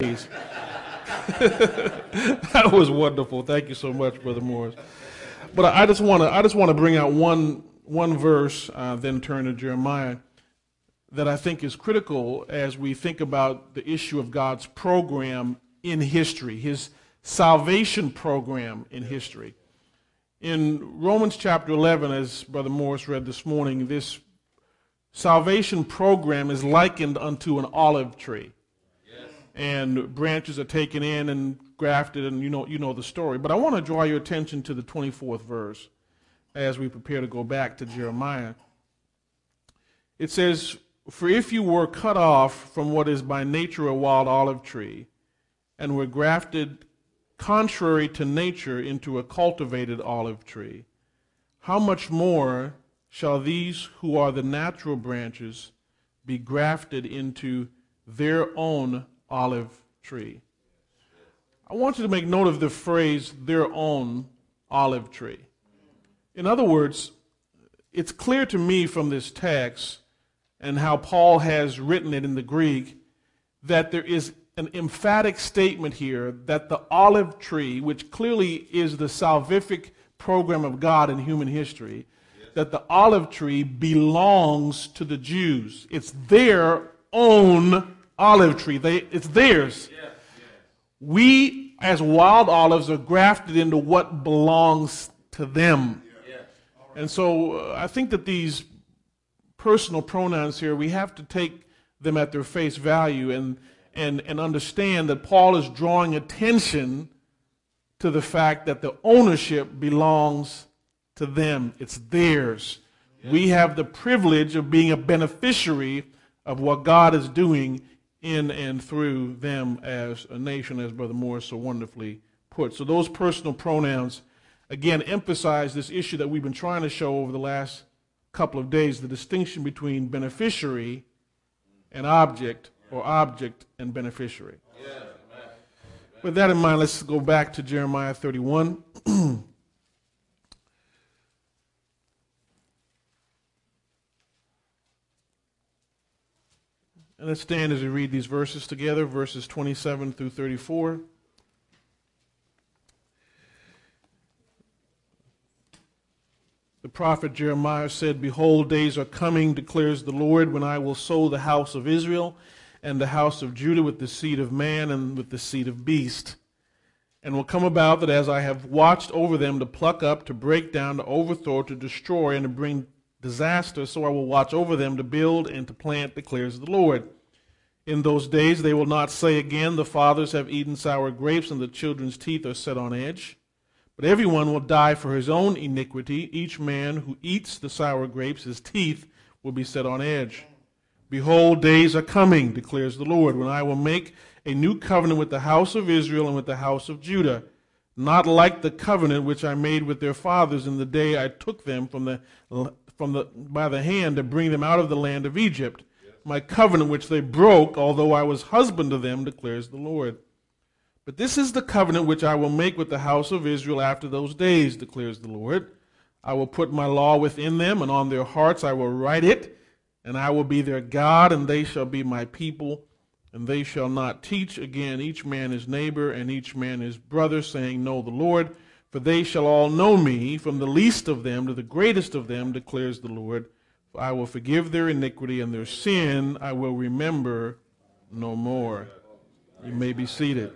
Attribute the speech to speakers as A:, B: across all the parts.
A: That was wonderful. Thank you so much, Brother Morris. But I just want to bring out one verse, then turn to Jeremiah, that I think is critical as we think about the issue of God's program in history, His salvation program in history. In Romans chapter 11, as Brother Morris read this morning, this salvation program is likened unto an olive tree. And branches are taken in and grafted, and you know the story. But I want to draw your attention to the 24th verse as we prepare to go back to Jeremiah. It says, "For if you were cut off from what is by nature a wild olive tree, and were grafted contrary to nature into a cultivated olive tree, how much more shall these who are the natural branches be grafted into their own olive tree?" I want you to make note of the phrase, their own olive tree. In other words, it's clear to me from this text and how Paul has written it in the Greek that there is an emphatic statement here that the olive tree, which clearly is the salvific program of God in human history, that the olive tree belongs to the Jews. It's their own olive tree. It's theirs. We, as wild olives, are grafted into what belongs to them. And so I think that these personal pronouns here, we have to take them at their face value and understand that Paul is drawing attention to the fact that the ownership belongs to them. It's theirs. We have the privilege of being a beneficiary of what God is doing in and through them as a nation, as Brother Morris so wonderfully put. So those personal pronouns, again, emphasize this issue that we've been trying to show over the last couple of days, the distinction between beneficiary and object, or object and beneficiary. With that in mind, let's go back to Jeremiah 31. And let's stand as we read these verses together, verses 27 through 34. The prophet Jeremiah said, "Behold, days are coming, declares the Lord, when I will sow the house of Israel and the house of Judah with the seed of man and with the seed of beast. And will come about that as I have watched over them to pluck up, to break down, to overthrow, to destroy, and to bring disaster, so I will watch over them to build and to plant, declares the Lord. In those days they will not say again, the fathers have eaten sour grapes and the children's teeth are set on edge. But everyone will die for his own iniquity. Each man who eats the sour grapes, his teeth will be set on edge. Behold, days are coming, declares the Lord, when I will make a new covenant with the house of Israel and with the house of Judah, not like the covenant which I made with their fathers in the day I took them by the hand to bring them out of the land of Egypt, my covenant which they broke, although I was husband to them, declares the Lord. But this is the covenant which I will make with the house of Israel after those days, declares the Lord. I will put my law within them, and on their hearts I will write it, and I will be their God, and they shall be my people. And they shall not teach again each man his neighbor and each man his brother, saying, Know the Lord, for they shall all know me, from the least of them to the greatest of them, declares the Lord. For I will forgive their iniquity, and their sin I will remember no more." You may be seated.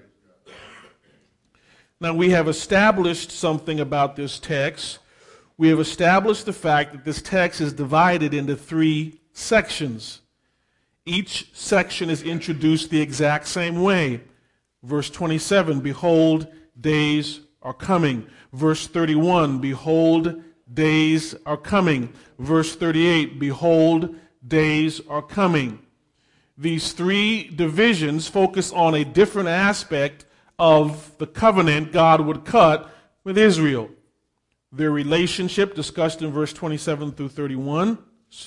A: Now, we have established something about this text. We have established the fact that this text is divided into 3 sections. Each section is introduced the exact same way. Verse 27, "Behold, days are coming." Verse 31, "Behold, days are coming." Verse 38, "Behold, days are coming." These 3 divisions focus on a different aspect of the covenant God would cut with Israel. Their relationship, discussed in verse 27 through 30,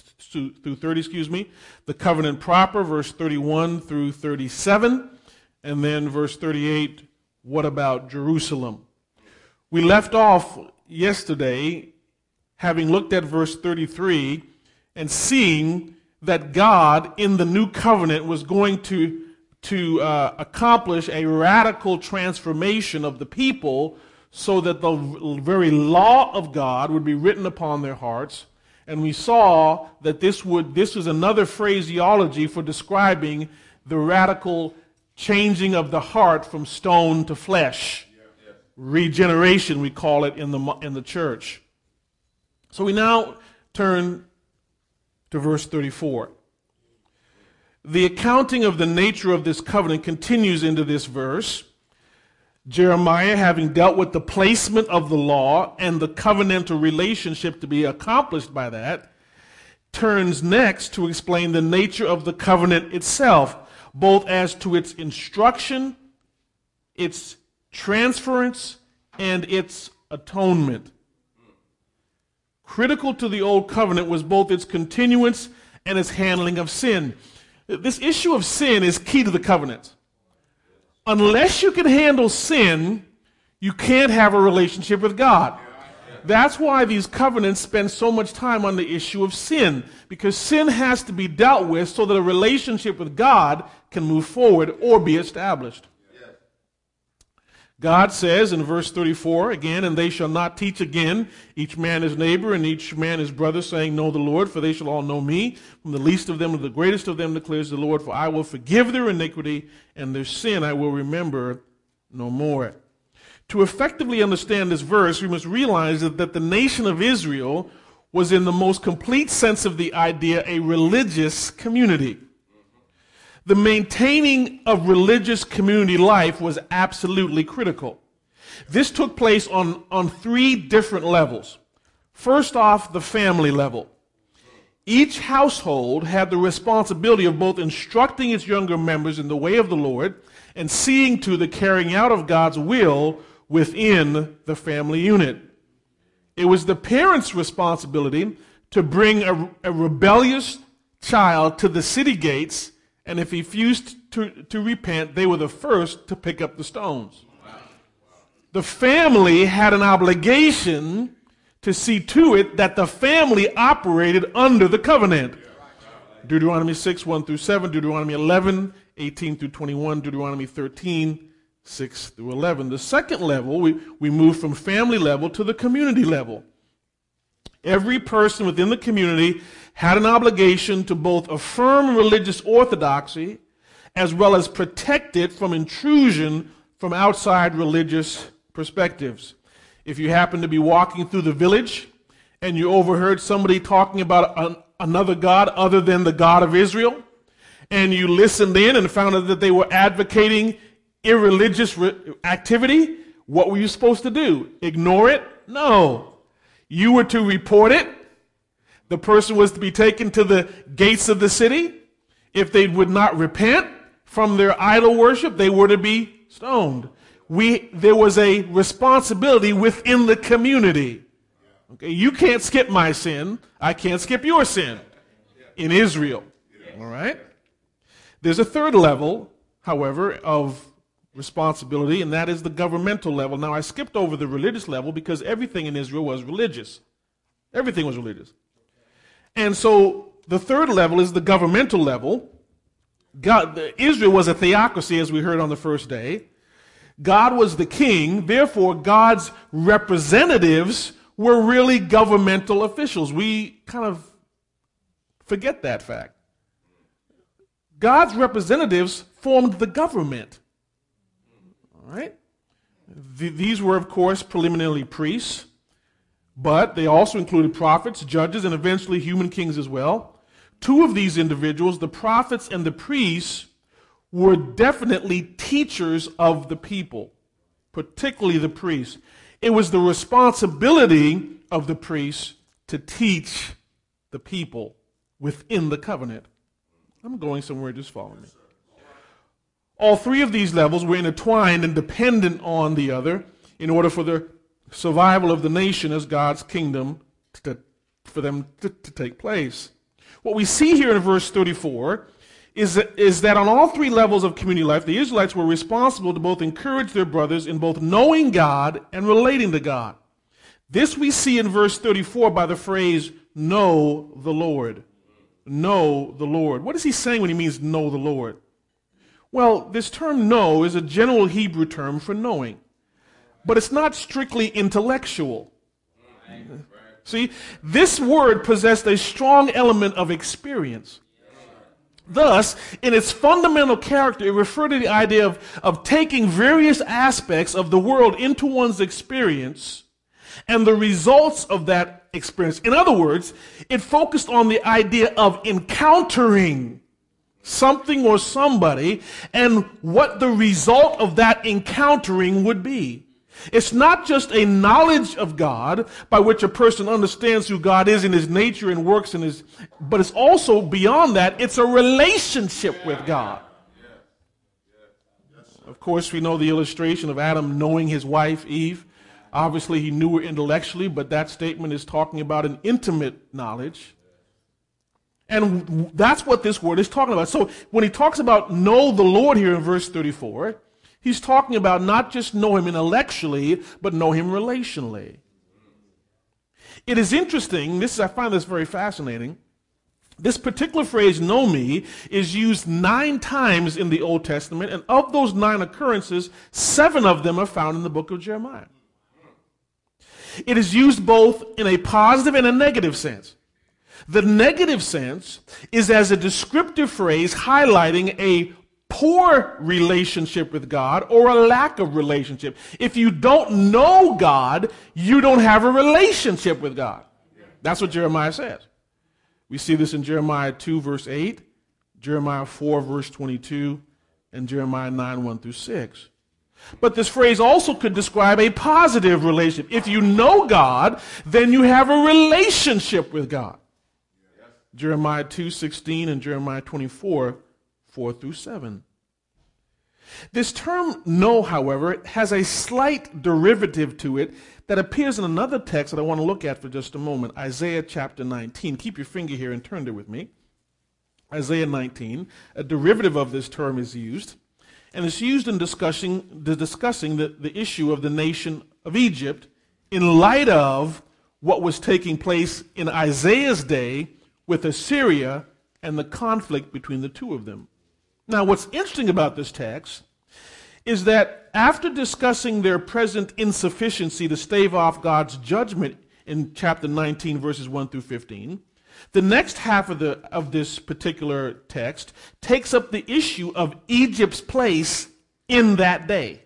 A: the covenant proper, verse 31 through 37, and then verse 38, what about Jerusalem? We left off yesterday having looked at verse 33 and seeing that God in the new covenant was going to to accomplish a radical transformation of the people so that the very law of God would be written upon their hearts. And we saw that this was another phraseology for describing the radical changing of the heart from stone to flesh. Regeneration, we call it in the church. So we now turn to verse 34. The accounting of the nature of this covenant continues into this verse. Jeremiah, having dealt with the placement of the law and the covenantal relationship to be accomplished by that, turns next to explain the nature of the covenant itself, both as to its instruction, its transference, and its atonement. Critical to the old covenant was both its continuance and its handling of sin. This issue of sin is key to the covenant. Unless you can handle sin, you can't have a relationship with God. That's why these covenants spend so much time on the issue of sin, because sin has to be dealt with so that a relationship with God can move forward or be established. God says in verse 34 again, and they shall not teach again, each man his neighbor and each man his brother, saying, know the Lord, for they shall all know me. From the least of them to the greatest of them declares the Lord, for I will forgive their iniquity, and their sin I will remember no more. To effectively understand this verse, we must realize that the nation of Israel was, in the most complete sense of the idea, a religious community. The maintaining of religious community life was absolutely critical. This took place on three different levels. First off, the family level. Each household had the responsibility of both instructing its younger members in the way of the Lord and seeing to the carrying out of God's will within the family unit. It was the parents' responsibility to bring a rebellious child to the city gates, and if he refused to repent, they were the first to pick up the stones. The family had an obligation to see to it that the family operated under the covenant. Deuteronomy 6, 1 through 7, Deuteronomy 11, 18 through 21, Deuteronomy 13, 6 through 11. The second level, we move from family level to the community level. Every person within the community had an obligation to both affirm religious orthodoxy as well as protect it from intrusion from outside religious perspectives. If you happen to be walking through the village and you overheard somebody talking about another God other than the God of Israel, and you listened in and found out that they were advocating irreligious activity, what were you supposed to do? Ignore it? No. You were to report it. The person was to be taken to the gates of the city. If they would not repent from their idol worship, they were to be stoned. There was a responsibility within the community. Okay, you can't skip my sin. I can't skip your sin in Israel. All right? There's a third level, however, of responsibility, and that is the governmental level. Now, I skipped over the religious level because everything in Israel was religious. Everything was religious. And so the third level is the governmental level. Israel was a theocracy, as we heard on the first day. God was the king. Therefore, God's representatives were really governmental officials. We kind of forget that fact. God's representatives formed the government. All right? These were, of course, preliminarily priests, but they also included prophets, judges, and eventually human kings as well. Two of these individuals, the prophets and the priests, were definitely teachers of the people, particularly the priests. It was the responsibility of the priests to teach the people within the covenant. I'm going somewhere, just follow me. All three of these levels were intertwined and dependent on the other in order for the survival of the nation as God's kingdom for them to take place. What we see here in verse 34 is that on all three levels of community life, the Israelites were responsible to both encourage their brothers in both knowing God and relating to God. This we see in verse 34 by the phrase, know the Lord. Know the Lord. What is he saying when he means know the Lord? Well, this term know is a general Hebrew term for knowing, but it's not strictly intellectual. See, this word possessed a strong element of experience. Thus, in its fundamental character, it referred to the idea of taking various aspects of the world into one's experience and the results of that experience. In other words, it focused on the idea of encountering something or somebody and what the result of that encountering would be. It's not just a knowledge of God by which a person understands who God is in his nature and works in his, but it's also beyond that, it's a relationship with God. Of course, we know the illustration of Adam knowing his wife, Eve. Obviously, he knew her intellectually, but that statement is talking about an intimate knowledge. And that's what this word is talking about. So when he talks about know the Lord here in verse 34, he's talking about not just know him intellectually, but know him relationally. It is interesting, I find this very fascinating. This particular phrase, know me, is used 9 times in the Old Testament, and of those 9 occurrences, 7 of them are found in the book of Jeremiah. It is used both in a positive and a negative sense. The negative sense is as a descriptive phrase highlighting a poor relationship with God or a lack of relationship. If you don't know God, you don't have a relationship with God. That's what Jeremiah says. We see this in Jeremiah 2, verse 8, Jeremiah 4, verse 22, and Jeremiah 9, 1 through 6. But this phrase also could describe a positive relationship. If you know God, then you have a relationship with God. Jeremiah 2:16 and Jeremiah 24, 4 through 7. This term know, however, has a slight derivative to it that appears in another text that I want to look at for just a moment, Isaiah chapter 19. Keep your finger here and turn there with me. Isaiah 19, a derivative of this term is used, and it's used in discussing the issue of the nation of Egypt in light of what was taking place in Isaiah's day with Assyria and the conflict between the two of them. Now, what's interesting about this text is that after discussing their present insufficiency to stave off God's judgment in chapter 19, verses 1 through 15, the next half of this particular text takes up the issue of Egypt's place in that day.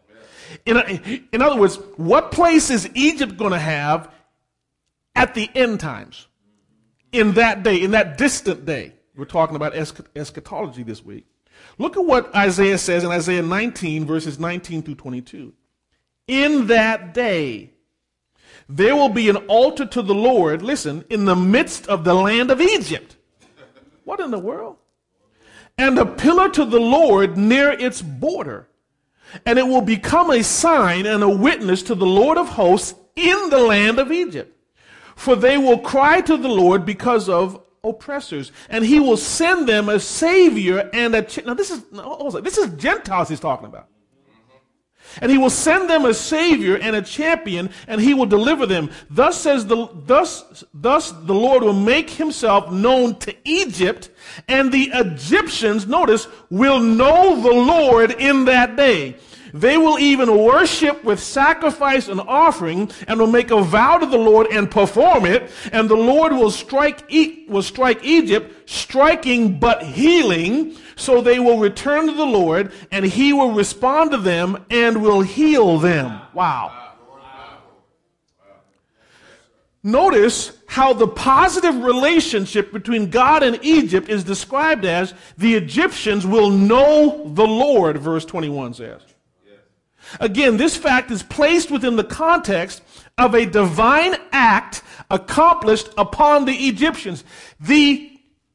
A: In other words, what place is Egypt going to have at the end times? In that day, in that distant day. We're talking about eschatology this week. Look at what Isaiah says in Isaiah 19, verses 19 through 22. In that day, there will be an altar to the Lord, listen, in the midst of the land of Egypt. What in the world? And a pillar to the Lord near its border. And it will become a sign and a witness to the Lord of hosts in the land of Egypt. For they will cry to the Lord because of oppressors, and he will send them a savior and now this is Gentiles he's talking about. And he will send them a savior and a champion, and he will deliver them. Thus the Lord will make himself known to Egypt, and the Egyptians, notice, will know the Lord in that day. They will even worship with sacrifice and offering, and will make a vow to the Lord and perform it. And the Lord will strike Egypt, striking but healing. So they will return to the Lord, and he will respond to them and will heal them. Wow. Notice how the positive relationship between God and Egypt is described as the Egyptians will know the Lord, verse 21 says. Again, this fact is placed within the context of a divine act accomplished upon the Egyptians. They're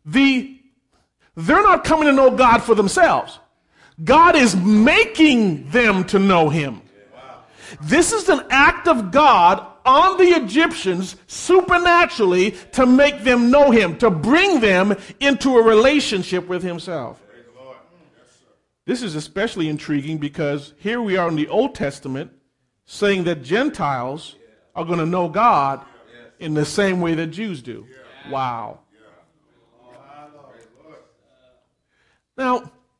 A: not coming to know God for themselves. God is making them to know him. This is an act of God on the Egyptians supernaturally to make them know him, to bring them into a relationship with himself. This is especially intriguing because here we are in the Old Testament saying that Gentiles are going to know God in the same way that Jews do. Wow. Now,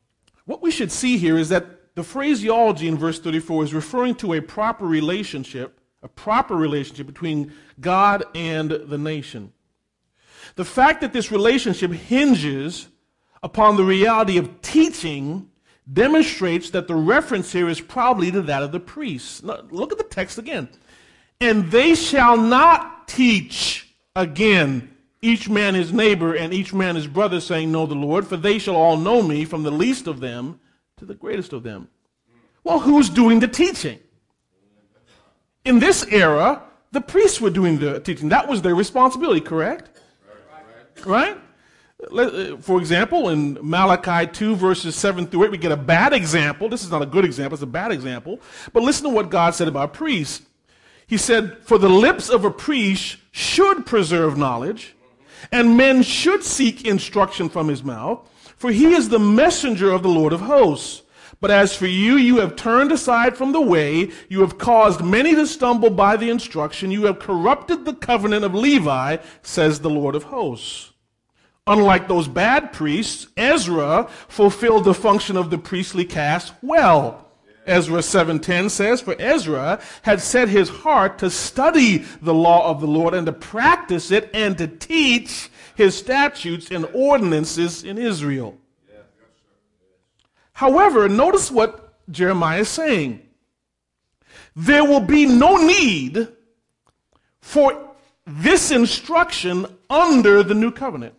A: What we should see here is that the phraseology in verse 34 is referring to a proper relationship between God and the nation. The fact that this relationship hinges upon the reality of teaching demonstrates that the reference here is probably to that of the priests. Now, look at the text again. And they shall not teach again, each man his neighbor and each man his brother, saying, Know the Lord, for they shall all know me, from the least of them to the greatest of them. Well, who's doing the teaching? In this era, the priests were doing the teaching. That was their responsibility, correct? Right? For example, in Malachi 2, verses 7 through 8, we get a bad example. This is not a good example, it's a bad example. But listen to what God said about priests. He said, For the lips of a priest should preserve knowledge, and men should seek instruction from his mouth, for he is the messenger of the Lord of hosts. But as for you, you have turned aside from the way, you have caused many to stumble by the instruction, you have corrupted the covenant of Levi, says the Lord of hosts. Unlike those bad priests, Ezra fulfilled the function of the priestly caste well. Ezra 7:10 says, For Ezra had set his heart to study the law of the Lord and to practice it and to teach his statutes and ordinances in Israel. However, notice what Jeremiah is saying. There will be no need for this instruction under the new covenant.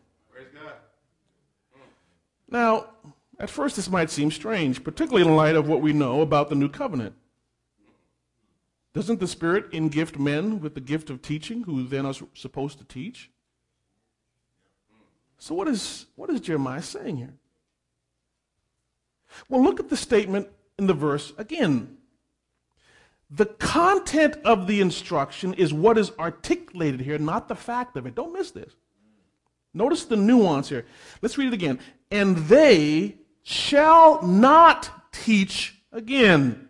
A: Now, at first this might seem strange, particularly in light of what we know about the new covenant. Doesn't the Spirit engift men with the gift of teaching who then are supposed to teach? So what is Jeremiah saying here? Well, look at the statement in the verse again. The content of the instruction is what is articulated here, not the fact of it. Don't miss this. Notice the nuance here. Let's read it again. And they shall not teach again.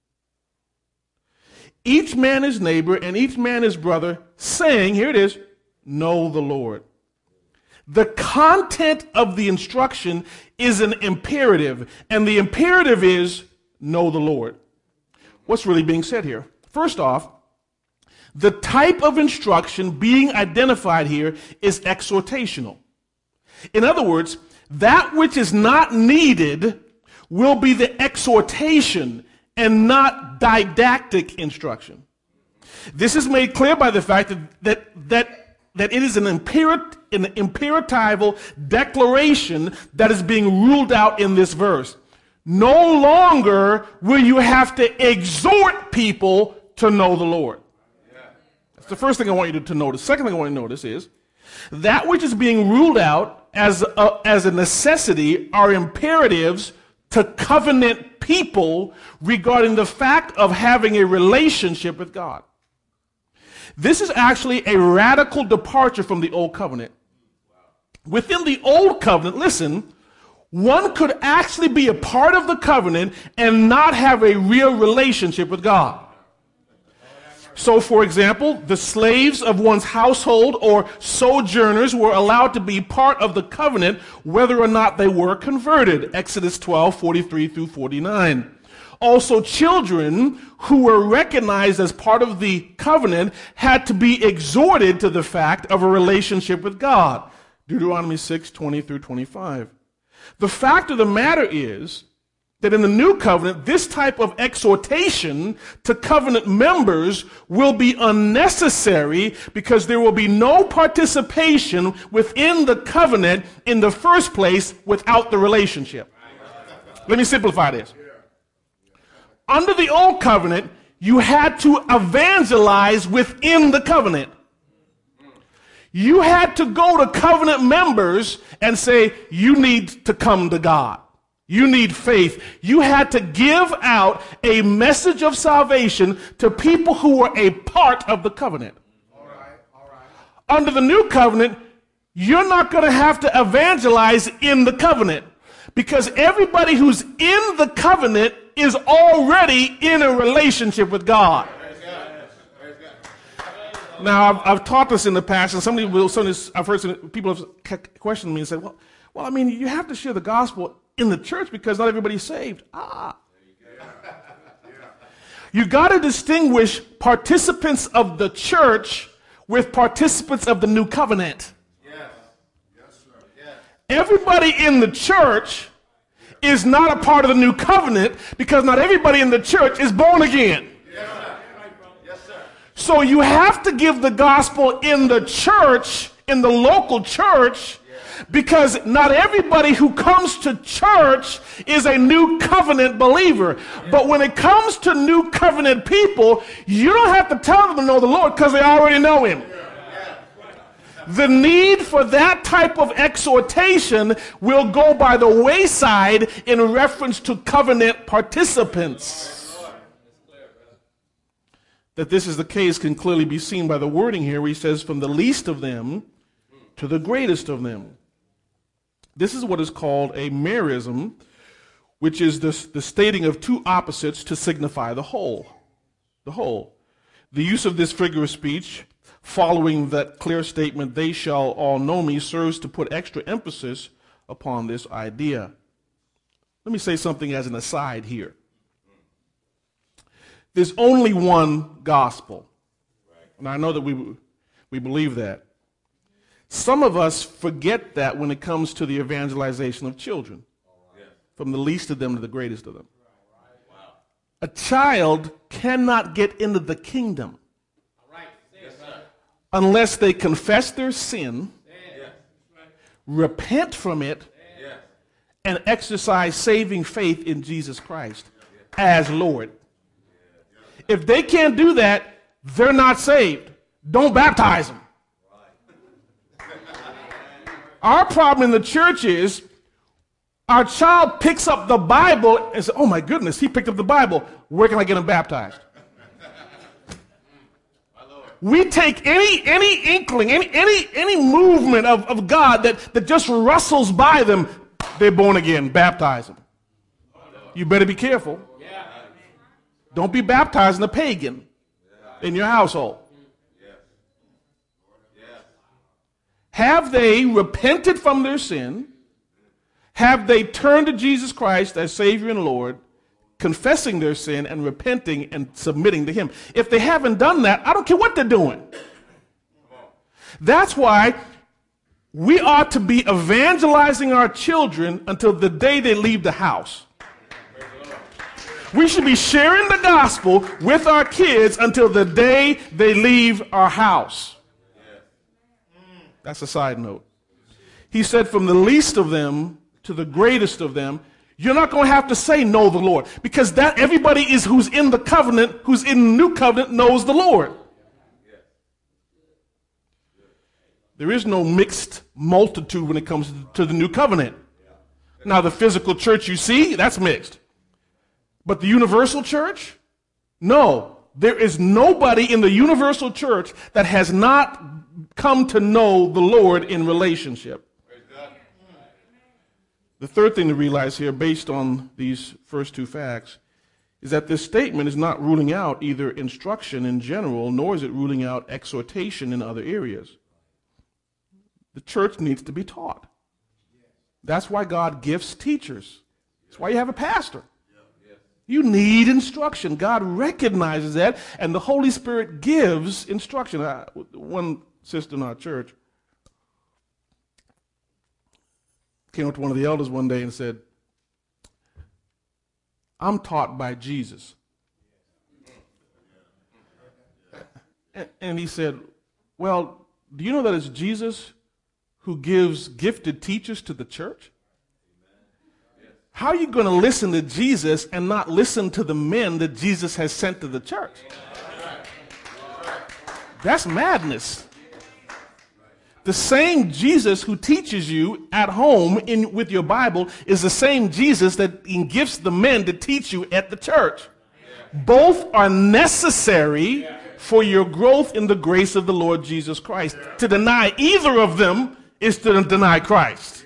A: Each man his neighbor and each man his brother, saying, here it is, know the Lord. The content of the instruction is an imperative, and the imperative is know the Lord. What's really being said here? First off, the type of instruction being identified here is exhortational. In other words, that which is not needed will be the exhortation and not didactic instruction. This is made clear by the fact that it is an imperatival declaration that is being ruled out in this verse. No longer will you have to exhort people to know the Lord. That's the first thing I want you to notice. Second thing I want you to notice is that which is being ruled out as a necessity are imperatives to covenant people regarding the fact of having a relationship with God. This is actually a radical departure from the Old Covenant. Within the Old Covenant, listen, one could actually be a part of the covenant and not have a real relationship with God. So, for example, the slaves of one's household or sojourners were allowed to be part of the covenant whether or not they were converted. Exodus 12:43 through 49. Also, children who were recognized as part of the covenant had to be exhorted to the fact of a relationship with God. Deuteronomy 6:20 through 25. The fact of the matter is that in the new covenant, this type of exhortation to covenant members will be unnecessary because there will be no participation within the covenant in the first place without the relationship. Let me simplify this. Under the old covenant, you had to evangelize within the covenant. You had to go to covenant members and say, you need to come to God. You need faith. You had to give out a message of salvation to people who were a part of the covenant. All right. Under the new covenant, you're not going to have to evangelize in the covenant because everybody who's in the covenant is already in a relationship with God. Now, I've taught this in the past, and I've heard some people have questioned me and said, well, I mean, you have to share the gospel in the church because not everybody's saved. You got to distinguish participants of the church with participants of the new covenant. Everybody in the church is not a part of the new covenant because not everybody in the church is born again. So you have to give the gospel in the church, in the local church, because not everybody who comes to church is a new covenant believer. But when it comes to new covenant people, you don't have to tell them to know the Lord because they already know him. The need for that type of exhortation will go by the wayside in reference to covenant participants. That this is the case can clearly be seen by the wording here where he says, from the least of them to the greatest of them. This is what is called a merism, which is the stating of two opposites to signify the whole. The whole. The use of this figure of speech, following that clear statement, they shall all know me, serves to put extra emphasis upon this idea. Let me say something as an aside here. There's only one gospel. And I know that we believe that. Some of us forget that when it comes to the evangelization of children, from the least of them to the greatest of them. A child cannot get into the kingdom unless they confess their sin, repent from it, and exercise saving faith in Jesus Christ as Lord. If they can't do that, they're not saved. Don't baptize them. Our problem in the church is our child picks up the Bible and says, oh my goodness, he picked up the Bible. Where can I get him baptized? We take any inkling, any movement of God that just rustles by them, they're born again, baptize them. You better be careful. Don't be baptizing a pagan in your household. Have they repented from their sin? Have they turned to Jesus Christ as Savior and Lord, confessing their sin and repenting and submitting to him? If they haven't done that, I don't care what they're doing. That's why we ought to be evangelizing our children until the day they leave the house. We should be sharing the gospel with our kids until the day they leave our house. That's a side note. He said, from the least of them to the greatest of them, you're not going to have to say know the Lord, because that everybody is who's in the covenant, who's in the new covenant, knows the Lord. There is no mixed multitude when it comes to the new covenant. Now, the physical church you see, that's mixed. But the universal church? No. There is nobody in the universal church that has not come to know the Lord in relationship. The third thing to realize here, based on these first two facts, is that this statement is not ruling out either instruction in general, nor is it ruling out exhortation in other areas. The church needs to be taught. That's why God gifts teachers. That's why you have a pastor. You need instruction. God recognizes that, and the Holy Spirit gives instruction. One sister in our church came up to one of the elders one day and said, I'm taught by Jesus. And he said, well, do you know that it's Jesus who gives gifted teachers to the church? How are you going to listen to Jesus and not listen to the men that Jesus has sent to the church? That's madness. The same Jesus who teaches you at home with your Bible is the same Jesus that gifts the men to teach you at the church. Both are necessary for your growth in the grace of the Lord Jesus Christ. To deny either of them is to deny Christ.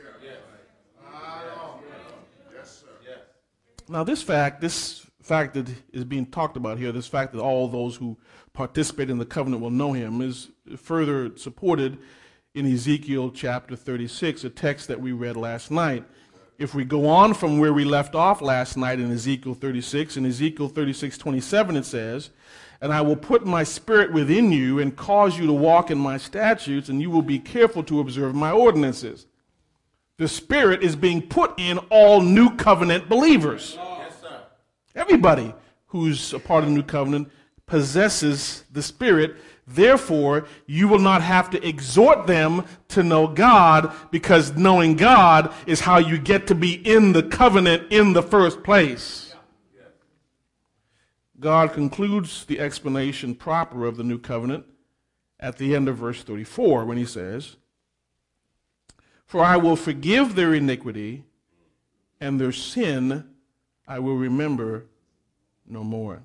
A: Now, this fact that is being talked about here, this fact that all those who participate in the covenant will know him, is further supported in Ezekiel chapter 36, a text that we read last night. if we go on from where we left off last night in Ezekiel 36, in Ezekiel 36:27 it says, "And I will put my spirit within you and cause you to walk in my statutes, and you will be careful to observe my ordinances." The Spirit is being put in all New Covenant believers.
B: Yes, sir.
A: Everybody who's a part of the New Covenant possesses the Spirit. Therefore, you will not have to exhort them to know God, because knowing God is how you get to be in the covenant in the first place. God concludes the explanation proper of the New Covenant at the end of verse 34 when he says, "For I will forgive their iniquity, and their sin I will remember no more."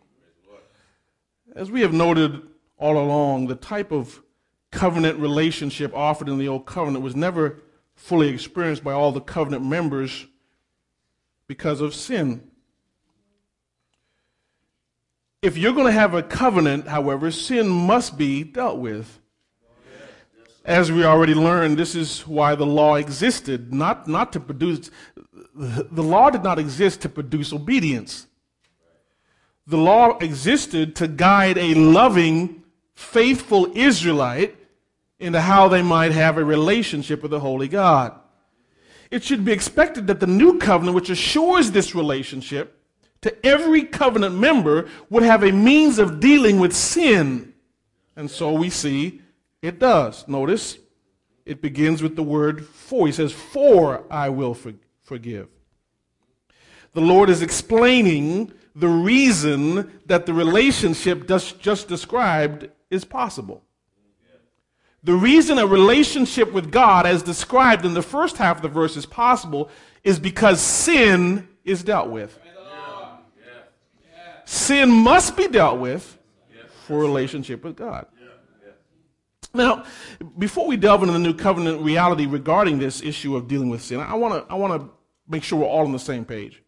A: As we have noted all along, the type of covenant relationship offered in the Old Covenant was never fully experienced by all the covenant members because of sin. If you're going to have a covenant, however, sin must be dealt with. As we already learned, this is why the law existed, not to produce, the law did not exist to produce obedience. The law existed to guide a loving, faithful Israelite into how they might have a relationship with the Holy God. It should be expected that the New Covenant, which assures this relationship to every covenant member, would have a means of dealing with sin. And so we see it does. Notice, it begins with the word "for." He says, "For I will forgive." The Lord is explaining the reason that the relationship just described is possible. The reason a relationship with God, as described in the first half of the verse, is possible is because sin is dealt with. Sin must be dealt with for a relationship with God. Now, before we delve into the New Covenant reality regarding this issue of dealing with sin, I want to make sure we're all on the same page.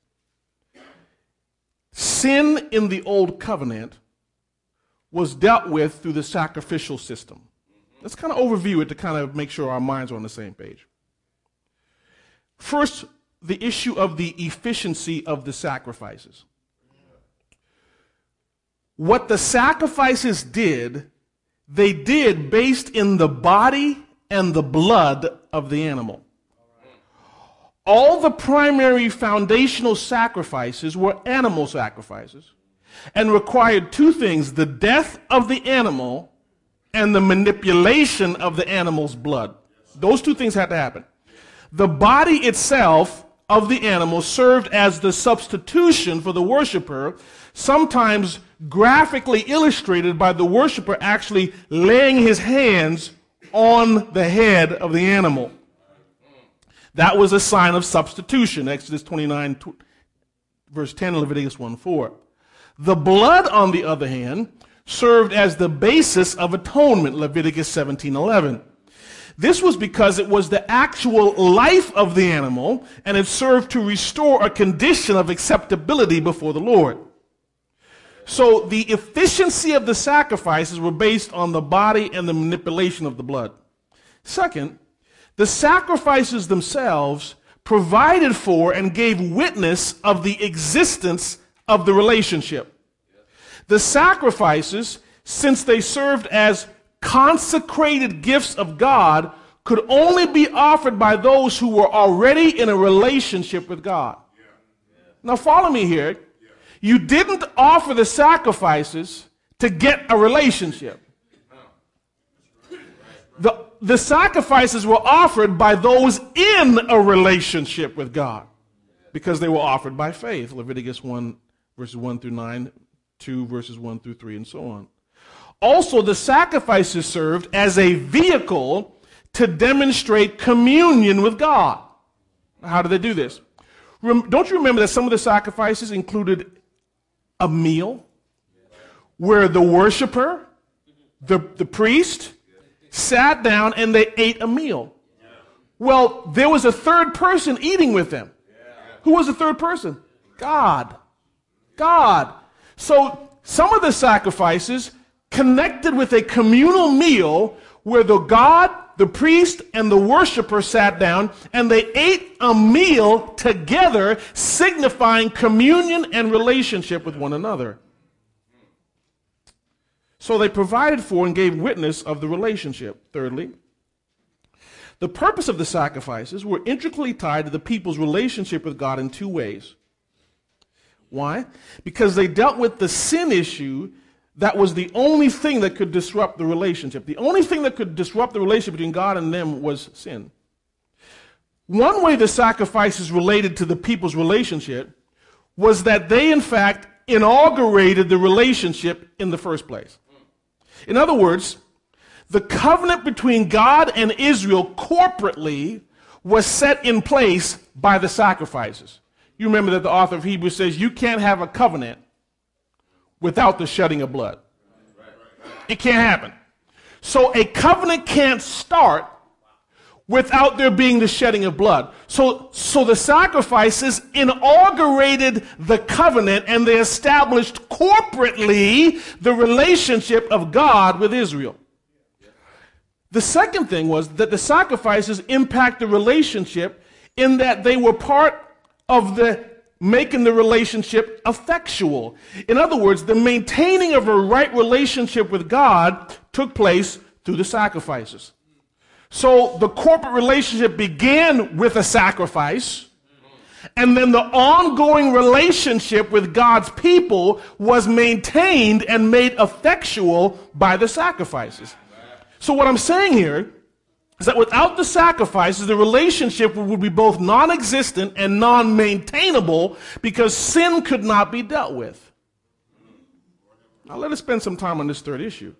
A: Sin in the Old Covenant was dealt with through the sacrificial system. Let's kind of overview it to kind of make sure our minds are on the same page. First, the issue of the efficiency of the sacrifices. What the sacrifices did, they did based in the body and the blood of the animal. All the primary foundational sacrifices were animal sacrifices and required two things: the death of the animal and the manipulation of the animal's blood. Those two things had to happen. The body itself of the animal served as the substitution for the worshiper, sometimes graphically illustrated by the worshiper actually laying his hands on the head of the animal. That was a sign of substitution, Exodus 29, verse 10, and Leviticus 1:4. The blood, on the other hand, served as the basis of atonement, Leviticus 17:11. This was because it was the actual life of the animal, and it served to restore a condition of acceptability before the Lord. So the efficiency of the sacrifices were based on the body and the manipulation of the blood. Second, the sacrifices themselves provided for and gave witness of the existence of the relationship. The sacrifices, since they served as consecrated gifts of God, could only be offered by those who were already in a relationship with God. Now follow me here. You didn't offer the sacrifices to get a relationship. The sacrifices were offered by those in a relationship with God because they were offered by faith. Leviticus 1, verses 1 through 9, 2, verses 1 through 3, and so on. Also, the sacrifices served as a vehicle to demonstrate communion with God. How did they do this? Don't you remember that some of the sacrifices included a meal where the worshiper, the priest, sat down and they ate a meal? Well, there was a third person eating with them. Who was the third person? God. God. So some of the sacrifices connected with a communal meal where the God the priest and the worshiper sat down, and they ate a meal together, signifying communion and relationship with one another. So they provided for and gave witness of the relationship. Thirdly, the purpose of the sacrifices were intricately tied to the people's relationship with God in two ways. Why? Because they dealt with the sin issue that was the only thing that could disrupt the relationship. The only thing that could disrupt the relationship between God and them was sin. One way the sacrifices related to the people's relationship was that they, in fact, inaugurated the relationship in the first place. In other words, the covenant between God and Israel corporately was set in place by the sacrifices. You remember that the author of Hebrews says you can't have a covenant without the shedding of blood. It can't happen. So a covenant can't start without there being the shedding of blood. So the sacrifices inaugurated the covenant, and they established corporately the relationship of God with Israel. The second thing was that the sacrifices impact the relationship in that they were part of the making the relationship effectual. In other words, the maintaining of a right relationship with God took place through the sacrifices. So the corporate relationship began with a sacrifice, and then the ongoing relationship with God's people was maintained and made effectual by the sacrifices. So what I'm saying here is that without the sacrifices, the relationship would be both non-existent and non-maintainable because sin could not be dealt with. Now let us spend some time on this third issue.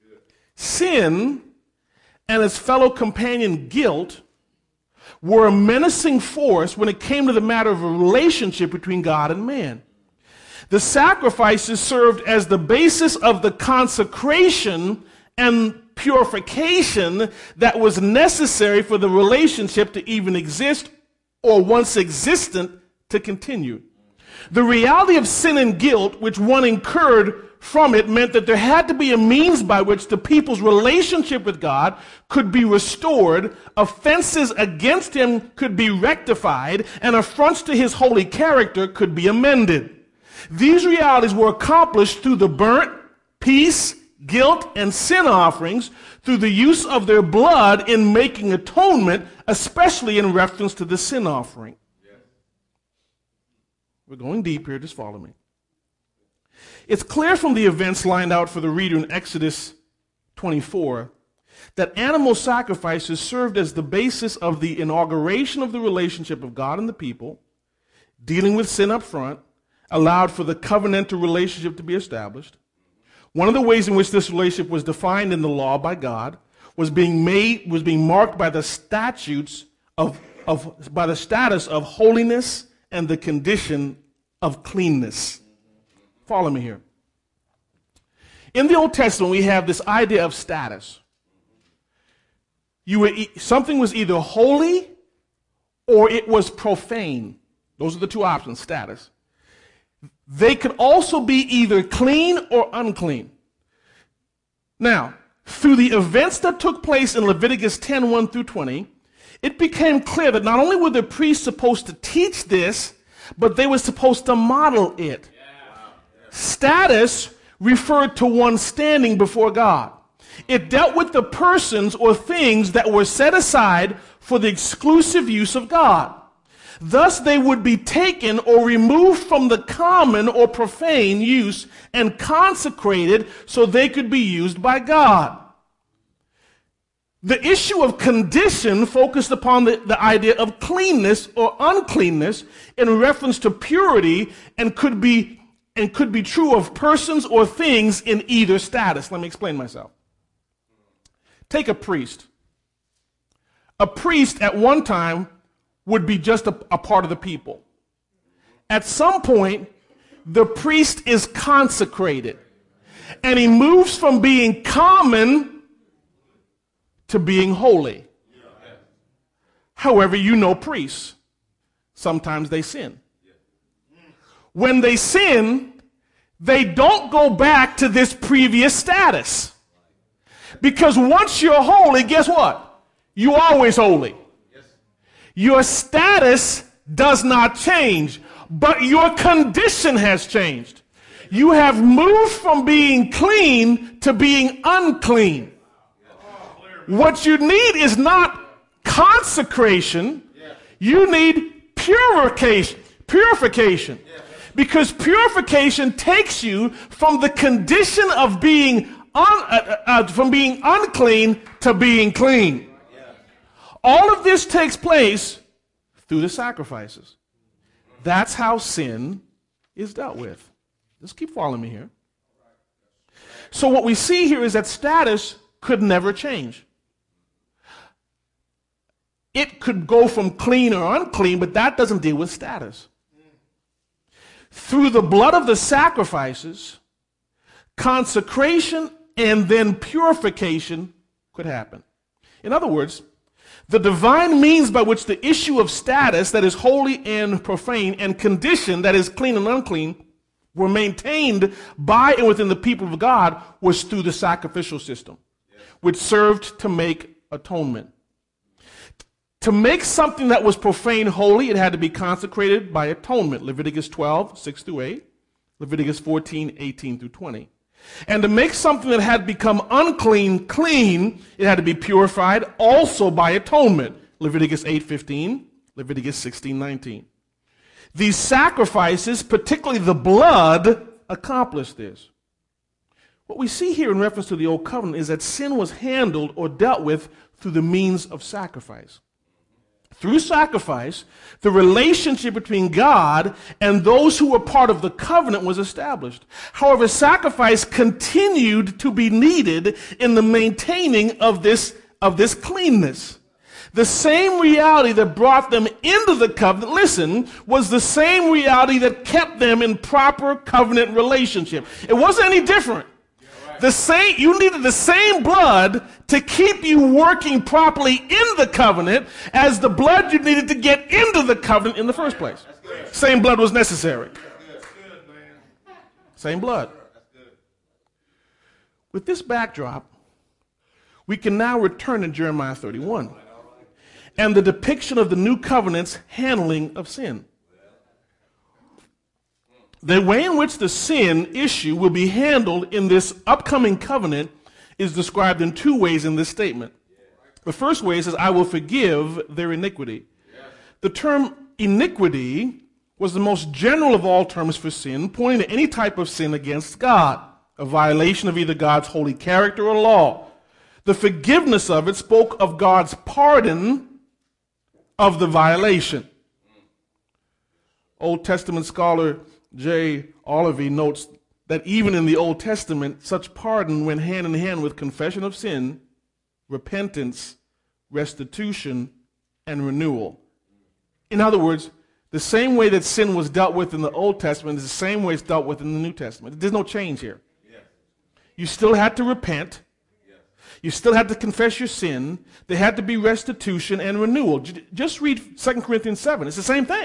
A: Sin and its fellow companion guilt were a menacing force when it came to the matter of a relationship between God and man. The sacrifices served as the basis of the consecration and purification that was necessary for the relationship to even exist, or once existent, to continue. The reality of sin and guilt, which one incurred from it, meant that there had to be a means by which the people's relationship with God could be restored, offenses against him could be rectified, and affronts to his holy character could be amended. These realities were accomplished through the burnt, peace, guilt, and sin offerings, through the use of their blood in making atonement, especially in reference to the sin offering. Yes. We're going deep here, just follow me. It's clear from the events lined out for the reader in Exodus 24 that animal sacrifices served as the basis of the inauguration of the relationship of God and the people, dealing with sin up front, allowed for the covenantal relationship to be established. One of the ways in which this relationship was defined in the law by God was being marked by the statutes by the status of holiness and the condition of cleanness. Follow me here. In the Old Testament, we have this idea of status. Something was either holy or it was profane. Those are the two options, status. They could also be either clean or unclean. Now, through the events that took place in Leviticus 10:1 through 20, it became clear that not only were the priests supposed to teach this, but they were supposed to model it. Status referred to one's standing before God. It dealt with the persons or things that were set aside for the exclusive use of God. Thus, they would be taken or removed from the common or profane use and consecrated so they could be used by God. The issue of condition focused upon the idea of cleanness or uncleanness in reference to purity and could be true of persons or things in either status. Let me explain myself. Take a priest. A priest at one time would be just a part of the people. At some point, the priest is consecrated, and he moves from being common to being holy. However, you know priests. Sometimes they sin. When they sin, they don't go back to this previous status. Because once you're holy, guess what? You're always holy. Your status does not change, but your condition has changed. You have moved from being clean to being unclean. What you need is not consecration. You need purification. Because purification takes you from the condition of being unclean to being clean. All of this takes place through the sacrifices. That's how sin is dealt with. Just keep following me here. So what we see here is that status could never change. It could go from clean or unclean, but that doesn't deal with status. Through the blood of the sacrifices, consecration and then purification could happen. In other words, the divine means by which the issue of status that is holy and profane and condition that is clean and unclean were maintained by and within the people of God was through the sacrificial system, which served to make atonement. To make something that was profane holy, it had to be consecrated by atonement. Leviticus 12, 6 through 8. Leviticus 14, 18 through 20. And to make something that had become unclean clean, it had to be purified also by atonement. Leviticus 8, 15. Leviticus 16, 19. These sacrifices, particularly the blood, accomplished this. What we see here in reference to the Old Covenant is that sin was handled or dealt with through the means of sacrifice. Through sacrifice, the relationship between God and those who were part of the covenant was established. However, sacrifice continued to be needed in the maintaining of this cleanness. The same reality that brought them into the covenant, listen, was the same reality that kept them in proper covenant relationship. It wasn't any different. You needed the same blood to keep you working properly in the covenant as the blood you needed to get into the covenant in the first place. Same blood was necessary. Same blood. With this backdrop, we can now return to Jeremiah 31 and the depiction of the new covenant's handling of sin. The way in which the sin issue will be handled in this upcoming covenant is described in two ways in this statement. The first way says, I will forgive their iniquity. The term iniquity was the most general of all terms for sin, pointing to any type of sin against God, a violation of either God's holy character or law. The forgiveness of it spoke of God's pardon of the violation. Old Testament scholar J. Olivey notes that even in the Old Testament, such pardon went hand in hand with confession of sin, repentance, restitution, and renewal. In other words, the same way that sin was dealt with in the Old Testament is the same way it's dealt with in the New Testament. There's no change here. You still had to repent. You still had to confess your sin. There had to be restitution and renewal. Just read 2 Corinthians 7. It's the same thing.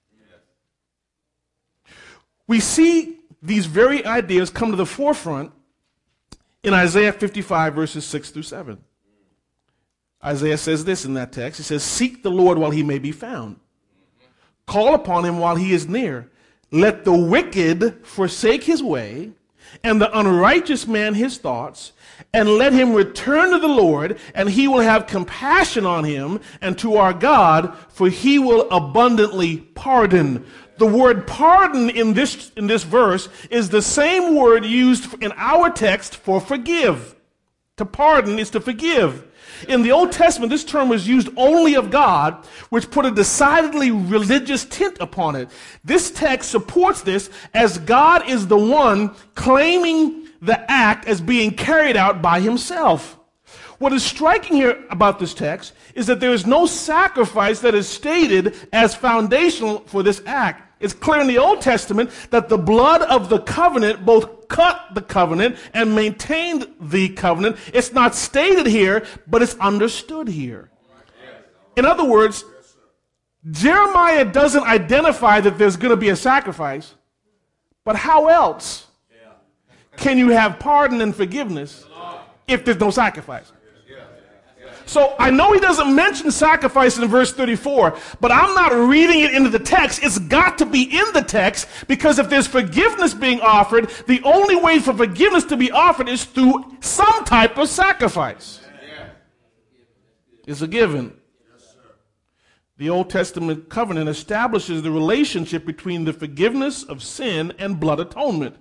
A: We see these very ideas come to the forefront in Isaiah 55, verses 6 through 7. Isaiah says this in that text. He says, seek the Lord while he may be found. Call upon him while he is near. Let the wicked forsake his way, and the unrighteous man his thoughts, and let him return to the Lord, and he will have compassion on him and to our God, for he will abundantly pardon. The word pardon in this verse is the same word used in our text for forgive. To pardon is to forgive. In the Old Testament, this term was used only of God, which put a decidedly religious tint upon it. This text supports this, as God is the one claiming the act as being carried out by himself. What is striking here about this text is that there is no sacrifice that is stated as foundational for this act. It's clear in the Old Testament that the blood of the covenant both cut the covenant and maintained the covenant. It's not stated here, but it's understood here. In other words, Jeremiah doesn't identify that there's going to be a sacrifice, but how else can you have pardon and forgiveness if there's no sacrifice? So I know he doesn't mention sacrifice in verse 34, but I'm not reading it into the text. It's got to be in the text, because if there's forgiveness being offered, the only way for forgiveness to be offered is through some type of sacrifice. It's a given. The Old Testament covenant establishes the relationship between the forgiveness of sin and blood atonement.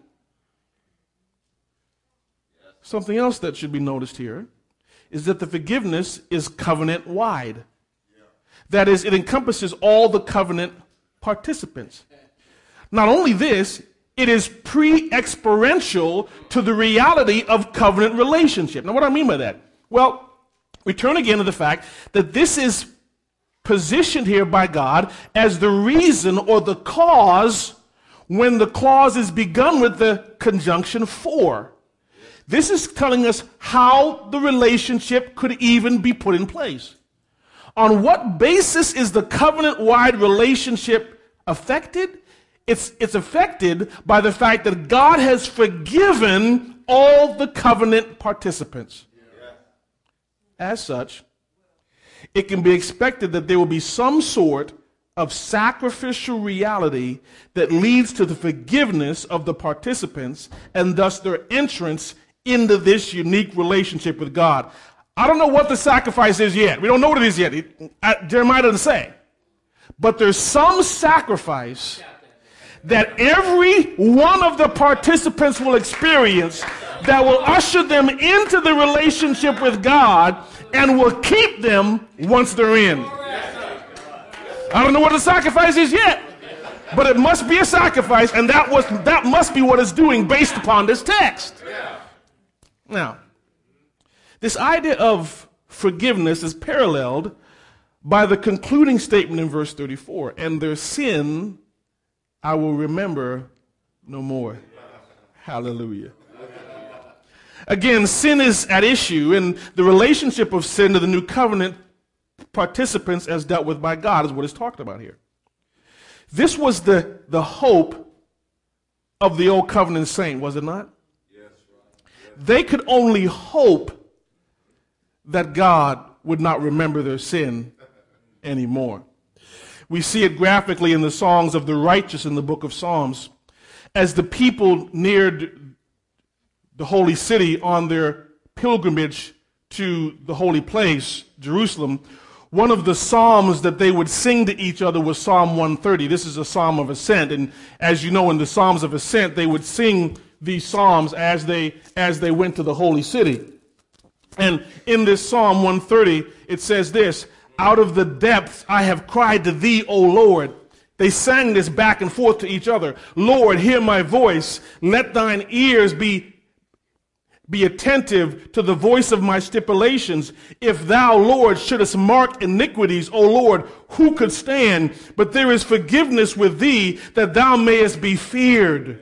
A: Something else that should be noticed here is that the forgiveness is covenant-wide. That is, it encompasses all the covenant participants. Not only this, it is pre-experiential to the reality of covenant relationship. Now, what do I mean by that? Well, we turn again to the fact that this is positioned here by God as the reason or the cause when the clause is begun with the conjunction for. This is telling us how the relationship could even be put in place. On what basis is the covenant-wide relationship affected? It's affected by the fact that God has forgiven all the covenant participants. As such, it can be expected that there will be some sort of sacrificial reality that leads to the forgiveness of the participants and thus their entrance into this unique relationship with God. I don't know what the sacrifice is yet. We don't know what it is yet. Jeremiah doesn't say. But there's some sacrifice that every one of the participants will experience that will usher them into the relationship with God and will keep them once they're in. I don't know what the sacrifice is yet, but it must be a sacrifice, and that must be what it's doing based upon this text. Now, this idea of forgiveness is paralleled by the concluding statement in verse 34, and their sin I will remember no more. Hallelujah. Again, sin is at issue, and the relationship of sin to the new covenant participants as dealt with by God is what is talked about here. This was the hope of the old covenant saint, was it not? They could only hope that God would not remember their sin anymore. We see it graphically in the songs of the righteous in the book of Psalms. As the people neared the holy city on their pilgrimage to the holy place, Jerusalem, one of the psalms that they would sing to each other was Psalm 130. This is a psalm of ascent, and as you know, in the Psalms of Ascent, they would sing these psalms as they went to the holy city. And in this Psalm 130, it says this: out of the depths I have cried to thee, O Lord. They sang this back and forth to each other. Lord, hear my voice. Let thine ears be attentive to the voice of my stipulations. If thou, Lord, shouldest mark iniquities, O Lord, who could stand? But there is forgiveness with thee, that thou mayest be feared.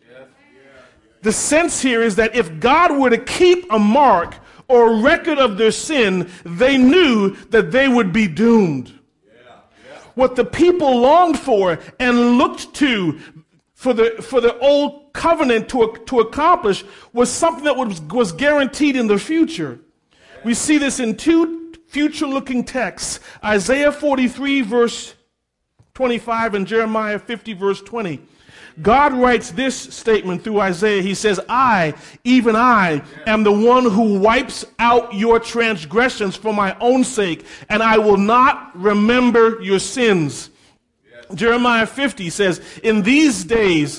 A: The sense here is that if God were to keep a mark or a record of their sin, they knew that they would be doomed. What the people longed for and looked to for the old covenant to accomplish was something that was guaranteed in the future. We see this in two future-looking texts, Isaiah 43, verse 25, and Jeremiah 50, verse 20. God writes this statement through Isaiah. He says, I, even I, am the one who wipes out your transgressions for my own sake, and I will not remember your sins. Jeremiah 50 says, in those days,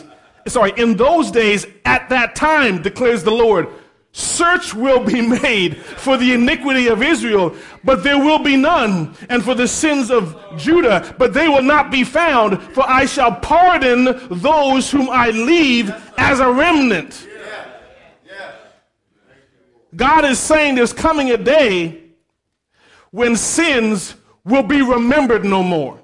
A: at that time, declares the Lord, search will be made for the iniquity of Israel, but there will be none, and for the sins of Judah, but they will not be found, for I shall pardon those whom I leave as a remnant. God is saying there's coming a day when sins will be remembered no more.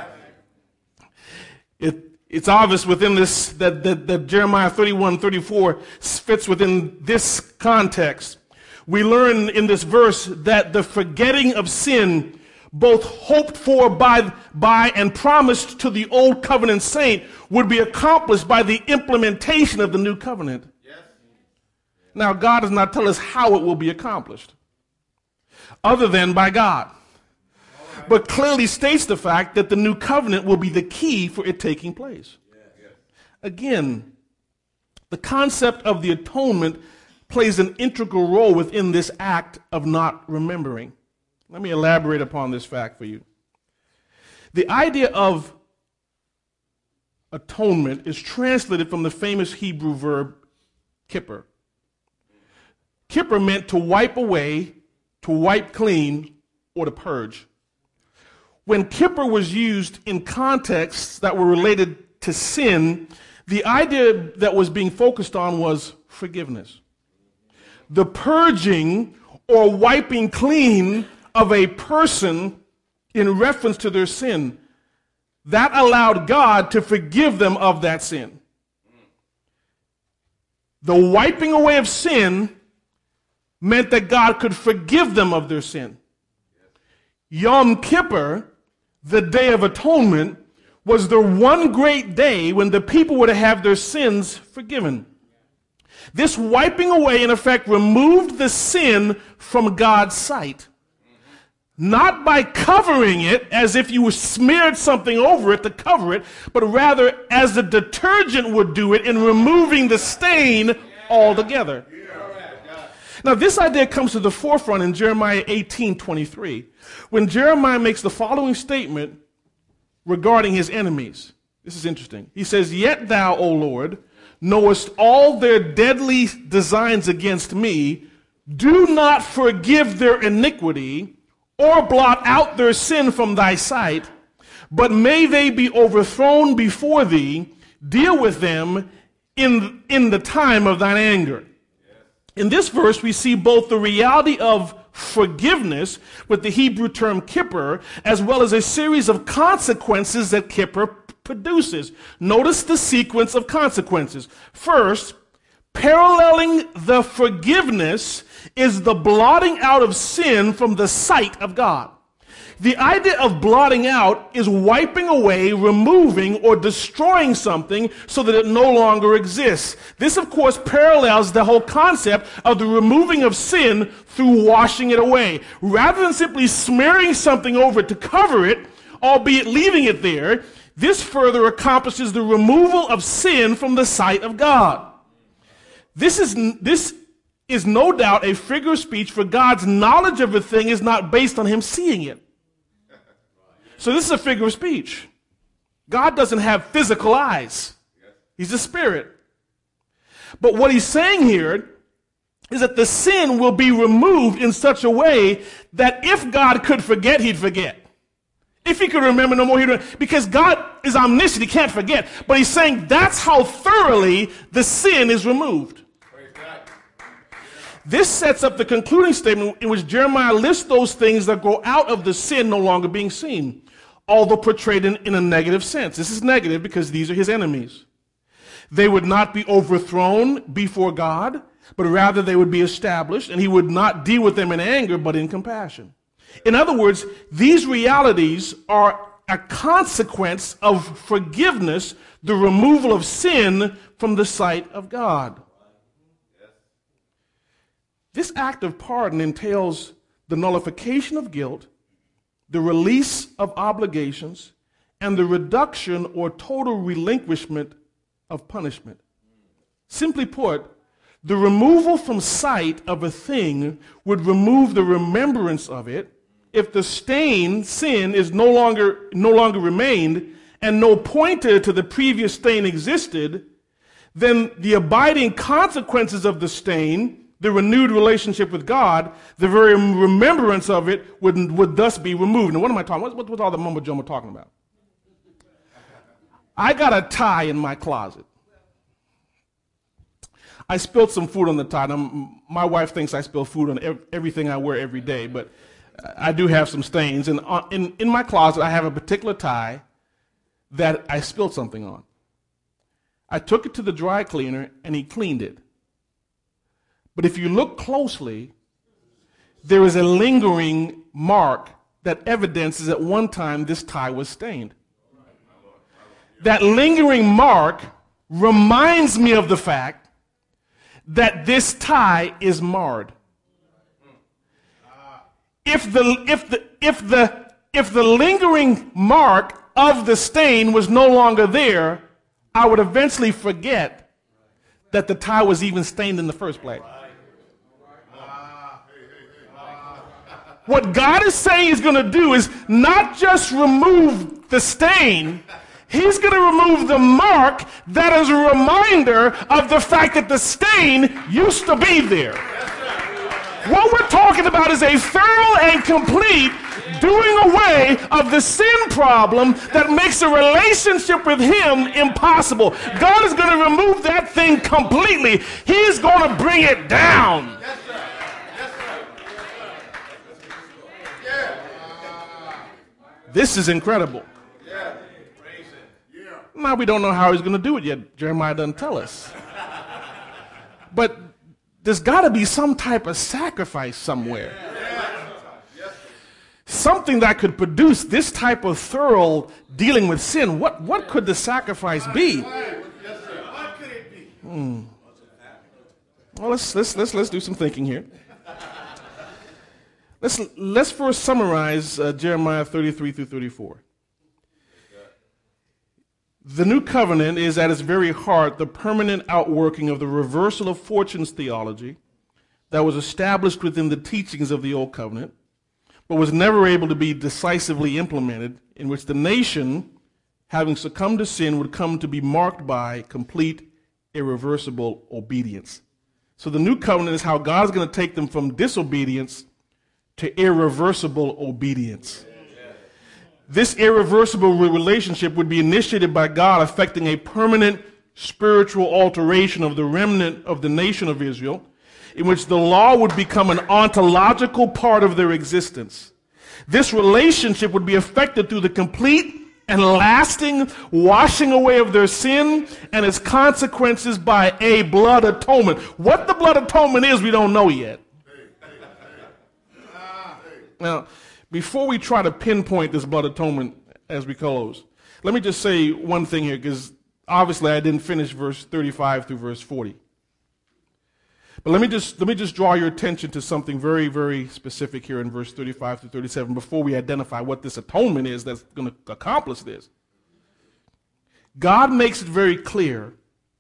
A: It's obvious within this that Jeremiah 31:34 fits within this context. We learn in this verse that the forgetting of sin, both hoped for by and promised to the old covenant saint, would be accomplished by the implementation of the new covenant. Yes. Now, God does not tell us how it will be accomplished. other than by God, but clearly states the fact that the new covenant will be the key for it taking place. Again, the concept of the atonement plays an integral role within this act of not remembering. Let me elaborate upon this fact for you. The idea of atonement is translated from the famous Hebrew verb kippur. Kippur meant to wipe away, to wipe clean, or to purge. When kippur was used in contexts that were related to sin, the idea that was being focused on was forgiveness. The purging or wiping clean of a person in reference to their sin. That allowed God to forgive them of that sin. The wiping away of sin meant that God could forgive them of their sin. Yom Kippur, the Day of Atonement, was the one great day when the people were to have their sins forgiven. This wiping away, in effect, removed the sin from God's sight. Not by covering it as if you smeared something over it to cover it, but rather as the detergent would do it in removing the stain altogether. Now, this idea comes to the forefront in Jeremiah 18:23, when Jeremiah makes the following statement regarding his enemies. This is interesting. He says, "Yet thou, O Lord, knowest all their deadly designs against me. Do not forgive their iniquity or blot out their sin from thy sight, but may they be overthrown before thee. Deal with them in the time of thine anger." In this verse, we see both the reality of forgiveness with the Hebrew term kippur, as well as a series of consequences that kippur produces. Notice the sequence of consequences. First, paralleling the forgiveness is the blotting out of sin from the sight of God. The idea of blotting out is wiping away, removing, or destroying something so that it no longer exists. This, of course, parallels the whole concept of the removing of sin through washing it away. Rather than simply smearing something over it to cover it, albeit leaving it there, this further accomplishes the removal of sin from the sight of God. This is no doubt a figure of speech, for God's knowledge of a thing is not based on him seeing it. So this is a figure of speech. God doesn't have physical eyes. He's a spirit. But what he's saying here is that the sin will be removed in such a way that if God could forget, he'd forget. If he could remember no more, he'd remember. Because God is omniscient, he can't forget. But he's saying that's how thoroughly the sin is removed. This sets up the concluding statement in which Jeremiah lists those things that go out of the sin no longer being seen, although portrayed in a negative sense. This is negative because these are his enemies. They would not be overthrown before God, but rather they would be established, and he would not deal with them in anger, but in compassion. In other words, these realities are a consequence of forgiveness, the removal of sin from the sight of God. This act of pardon entails the nullification of guilt, the release of obligations, and the reduction or total relinquishment of punishment. Simply put, the removal from sight of a thing would remove the remembrance of it. If the stain, sin, is no longer remained, and no pointer to the previous stain existed, then the abiding consequences of the stain, the renewed relationship with God, the very remembrance of it would thus be removed. Now, what am I talking about? What's all the mumbo jumbo talking about? I got a tie in my closet. I spilled some food on the tie. Now, my wife thinks I spill food on everything I wear every day, but I do have some stains. And in my closet, I have a particular tie that I spilled something on. I took it to the dry cleaner, and he cleaned it. But if you look closely, there is a lingering mark that evidences at one time this tie was stained. That lingering mark reminds me of the fact that this tie is marred. if the lingering mark of the stain was no longer there, I would eventually forget that the tie was even stained in the first place. What God is saying He's going to do is not just remove the stain, He's going to remove the mark that is a reminder of the fact that the stain used to be there. What we're talking about is a thorough and complete doing away of the sin problem that makes a relationship with Him impossible. God is going to remove that thing completely. He's going to bring it down. This is incredible. Now we don't know how He's going to do it yet. Jeremiah doesn't tell us. But there's got to be some type of sacrifice somewhere. Something that could produce this type of thorough dealing with sin. What could the sacrifice be? Well, let's do some thinking here. Let's first summarize Jeremiah 33 through 34. The new covenant is at its very heart the permanent outworking of the reversal of fortunes theology that was established within the teachings of the old covenant, but was never able to be decisively implemented, in which the nation, having succumbed to sin, would come to be marked by complete, irreversible obedience. So the new covenant is how God is going to take them from disobedience to irreversible obedience. This irreversible relationship would be initiated by God, affecting a permanent spiritual alteration of the remnant of the nation of Israel, in which the law would become an ontological part of their existence. This relationship would be affected through the complete and lasting washing away of their sin and its consequences by a blood atonement. What the blood atonement is, we don't know yet. Now, before we try to pinpoint this blood atonement as we close, let me just say one thing here, because obviously I didn't finish verse 35 through verse 40. But let me just draw your attention to something very, very specific here in verse 35 through 37 before we identify what this atonement is that's going to accomplish this. God makes it very clear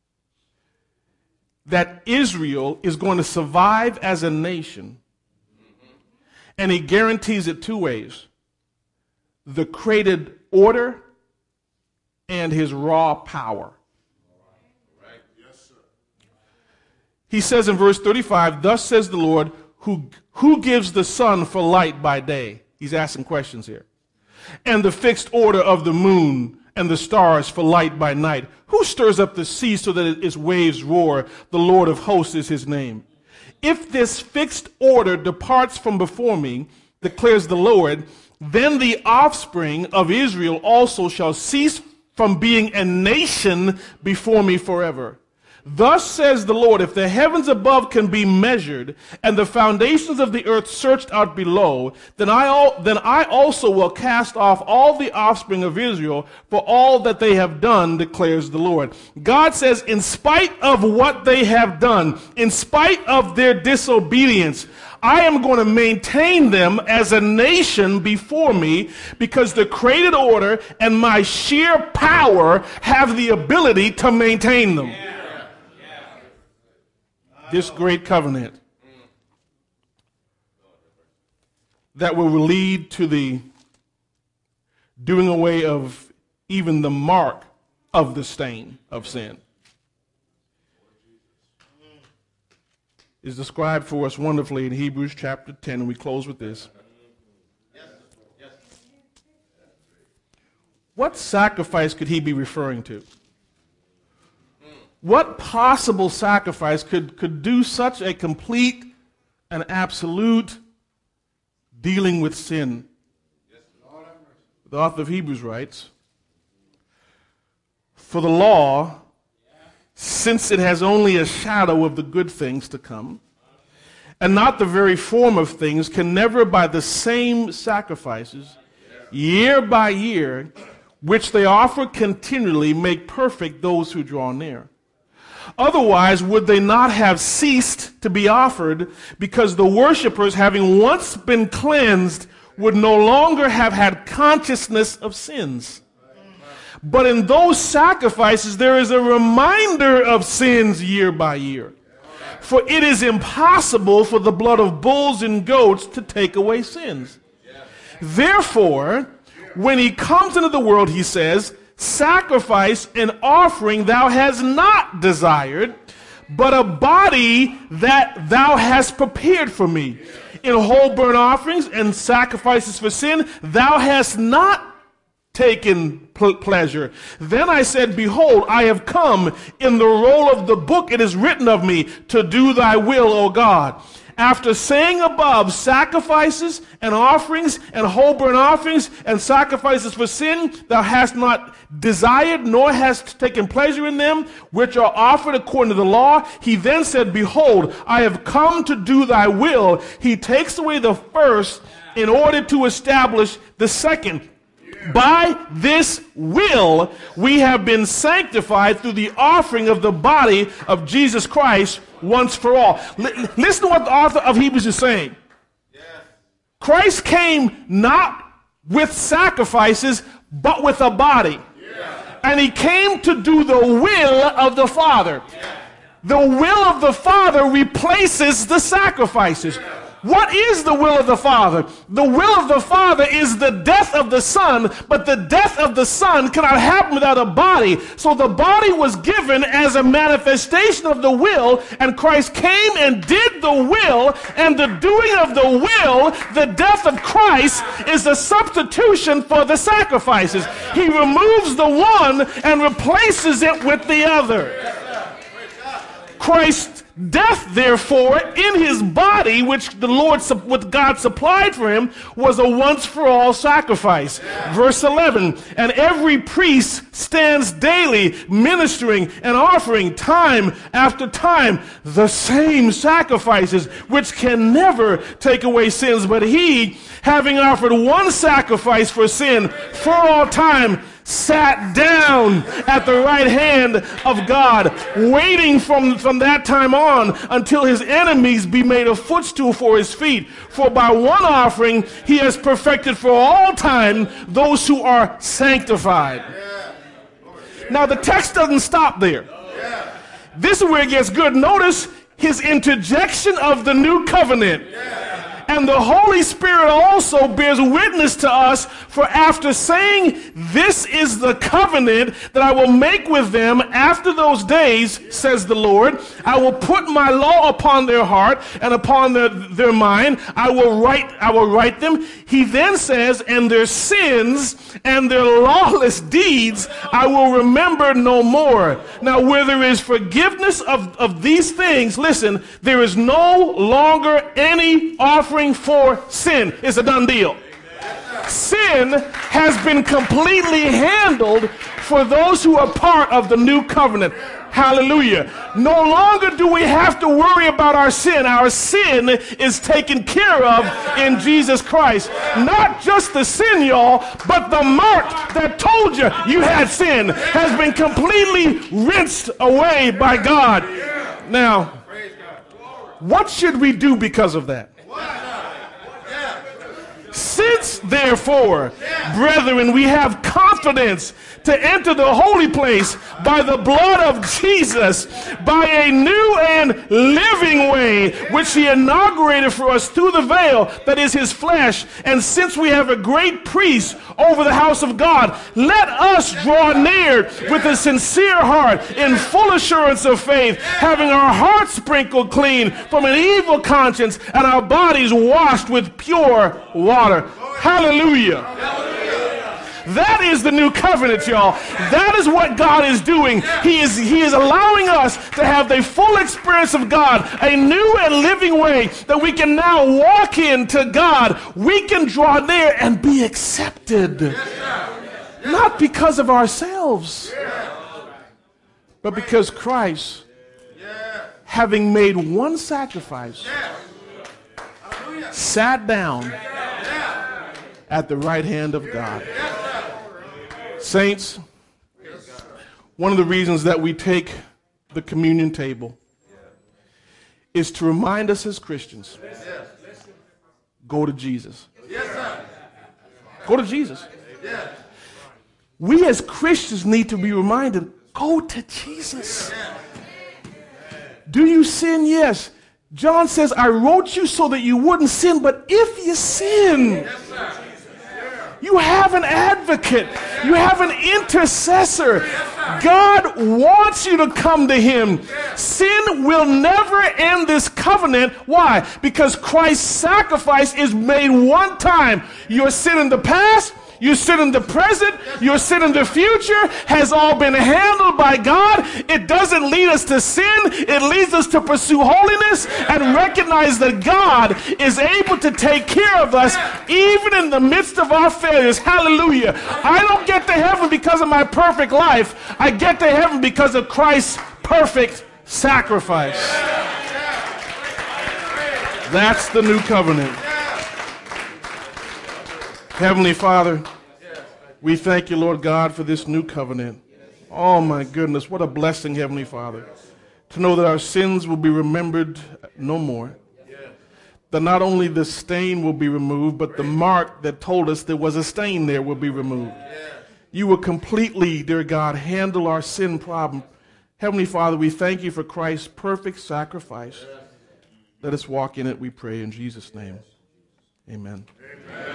A: that Israel is going to survive as a nation, and He guarantees it two ways: the created order and His raw power. He says in verse 35, "Thus says the Lord, who gives the sun for light by day?" He's asking questions here. "And the fixed order of the moon and the stars for light by night. Who stirs up the sea so that its waves roar? The Lord of hosts is His name. If this fixed order departs from before me, declares the Lord, then the offspring of Israel also shall cease from being a nation before me forever. Thus says the Lord, if the heavens above can be measured and the foundations of the earth searched out below, then I also will cast off all the offspring of Israel for all that they have done, declares the Lord." God says, in spite of what they have done, in spite of their disobedience, I am going to maintain them as a nation before me, because the created order and my sheer power have the ability to maintain them. This great covenant that will lead to the doing away of even the mark of the stain of sin is described for us wonderfully in Hebrews chapter 10, and we close with this. What sacrifice could he be referring to? What possible sacrifice could do such a complete and absolute dealing with sin? The author of Hebrews writes, "For the law, since it has only a shadow of the good things to come, and not the very form of things, can never by the same sacrifices, year by year, which they offer continually, make perfect those who draw near. Otherwise, would they not have ceased to be offered, because the worshipers, having once been cleansed, would no longer have had consciousness of sins? But in those sacrifices, there is a reminder of sins year by year. For it is impossible for the blood of bulls and goats to take away sins. Therefore, when he comes into the world, he says, sacrifice and offering thou hast not desired, but a body that thou hast prepared for me. In whole burnt offerings and sacrifices for sin, thou hast not taken pleasure. Then I said, behold, I have come. In the roll of the book it is written of me, to do thy will, O God. After saying above, sacrifices and offerings and whole burnt offerings and sacrifices for sin, thou hast not desired, nor hast taken pleasure in them, which are offered according to the law. He then said, behold, I have come to do thy will. He takes away the first in order to establish the second. By this will we have been sanctified through the offering of the body of Jesus Christ once for all. Listen to what the author of Hebrews is saying. Yes. Christ came not with sacrifices, but with a body. Yeah. And he came to do the will of the Father. Yeah. The will of the Father replaces the sacrifices. Yeah. What is the will of the Father? The will of the Father is the death of the Son, but the death of the Son cannot happen without a body. So the body was given as a manifestation of the will, and Christ came and did the will, and the doing of the will, the death of Christ, is a substitution for the sacrifices. He removes the one and replaces it with the other. Christ's death, therefore, in his body, which what God supplied for him, was a once-for-all sacrifice. Verse 11, and every priest stands daily ministering and offering time after time the same sacrifices, which can never take away sins. But he, having offered one sacrifice for sin for all time, sat down at the right hand of God, waiting from that time on until his enemies be made a footstool for his feet. For by one offering he has perfected for all time those who are sanctified. Now the text doesn't stop there. This is where it gets good. Notice his interjection of the new covenant. And the Holy Spirit also bears witness to us, for after saying, this is the covenant that I will make with them after those days, says the Lord, I will put my law upon their heart and upon their mind. I will write them. He then says, and their sins and their lawless deeds I will remember no more. Now where there is forgiveness of these things, listen, there is no longer any offering for sin. It's a done deal. Sin has been completely handled for those who are part of the new covenant. Hallelujah. No longer do we have to worry about our sin. Our sin is taken care of in Jesus Christ. Not just the sin, y'all, but the mark that told you you had sin has been completely rinsed away by God. Now, what should we do because of that? Since, therefore, brethren, we have confidence to enter the holy place by the blood of Jesus, by a new and living way, which he inaugurated for us through the veil, that is his flesh. And since we have a great priest over the house of God, let us draw near with a sincere heart, in full assurance of faith, having our hearts sprinkled clean from an evil conscience and our bodies washed with pure water. Hallelujah. That is the new covenant, y'all. That is what God is doing. He is allowing us to have the full experience of God, a new and living way that we can now walk into God. We can draw near and be accepted. Not because of ourselves, but because Christ, having made one sacrifice, sat down at the right hand of God. Saints, one of the reasons that we take the communion table is to remind us as Christians, go to Jesus. Go to Jesus. We as Christians need to be reminded, go to Jesus. Do you sin? Yes. John says, I wrote you so that you wouldn't sin, but if you sin, you have an advocate. You have an intercessor. God wants you to come to him. Sin will never end this covenant. Why? Because Christ's sacrifice is made one time. Your sin in the past, your sin in the present, your sin in the future has all been handled by God. It doesn't lead us to sin. It leads us to pursue holiness and recognize that God is able to take care of us even in the midst of our failures. Hallelujah. I don't get to heaven because of my perfect life. I get to heaven because of Christ's perfect sacrifice. That's the new covenant. Heavenly Father, we thank you, Lord God, for this new covenant. Oh, my goodness, what a blessing, Heavenly Father, to know that our sins will be remembered no more. That not only the stain will be removed, but the mark that told us there was a stain there will be removed. You will completely, dear God, handle our sin problem. Heavenly Father, we thank you for Christ's perfect sacrifice. Let us walk in it, we pray, in Jesus' name. Amen. Amen.